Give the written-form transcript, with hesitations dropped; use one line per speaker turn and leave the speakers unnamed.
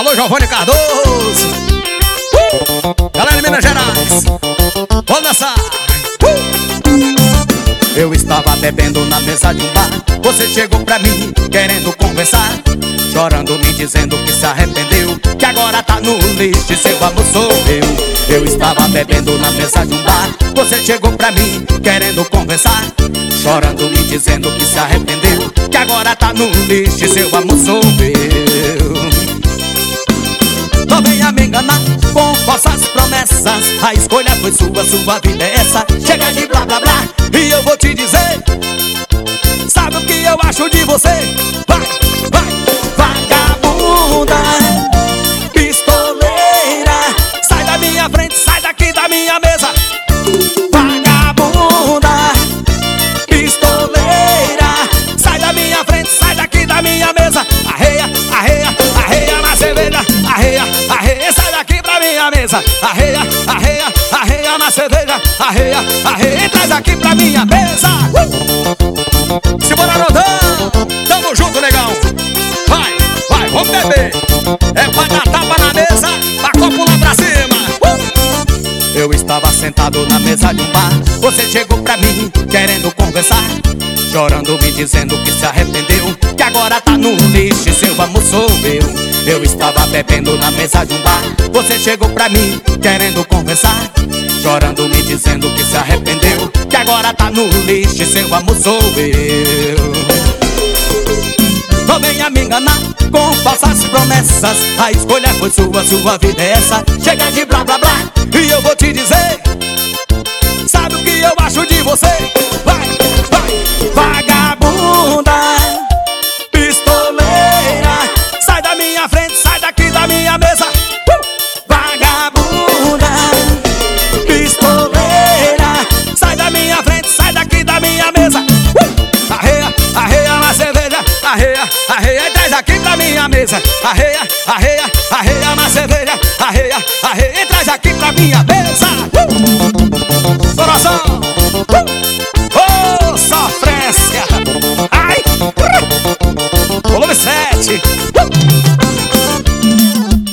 Alô, Giovanni Cardoso. Galera de Minas Gerais, vamos dançar. Eu estava bebendo na mesa de um bar. Você chegou pra mim querendo conversar, chorando, me dizendo que se arrependeu, que agora tá no lixo e seu amor sou eu. Eu estava bebendo na mesa de um bar. Você chegou pra mim querendo conversar, chorando, me dizendo que se arrependeu, que agora tá no lixo e seu amor sou eu. Não venha me enganar com falsas promessas. A escolha foi sua, sua vida é essa. Chega de blá blá blá e eu vou te dizer. Sabe o que eu acho de você? Vai, vai, vagabunda, pistoleira. Sai da minha frente, sai daqui da minha mesa. Vagabunda, pistoleira. Sai da minha frente, sai daqui da minha mesa. Arreia, arreia, arreia na cerveja. Arreia, arreia, sai daqui pra minha mesa. Arreia, arreia, arreia na cerveja. Arreia, arreia, traz aqui pra minha mesa. Simbora, Rodão, tamo junto, negão. Vai, vai, vamos beber. É pra dar tapa na mesa, pra copo lá pra cima. Eu estava sentado na mesa de um bar. Você chegou pra mim querendo conversar, chorando, me dizendo que se arrependeu, que agora tá no lixo e seu amor sou eu. Eu estava bebendo na mesa de um bar. Você chegou pra mim querendo conversar, chorando, me dizendo que se arrependeu, que agora tá no lixo e seu amor sou eu. Não venha me enganar com falsas promessas. A escolha foi sua, sua vida é essa. Chega de blá blá blá e eu vou te dizer. Sabe o que eu acho de você? Vai, vai, vagabunda, pistoleira. Sai da minha frente, sai daqui da minha mesa. Vagabunda, pistoleira. Sai da minha frente, sai daqui da minha mesa. Arreia, arreia na cerveja. Arreia, arreia e traz aqui pra minha mesa. Arreia, arreia, arreia na cerveja. Arreia, arreia e traz aqui pra minha mesa.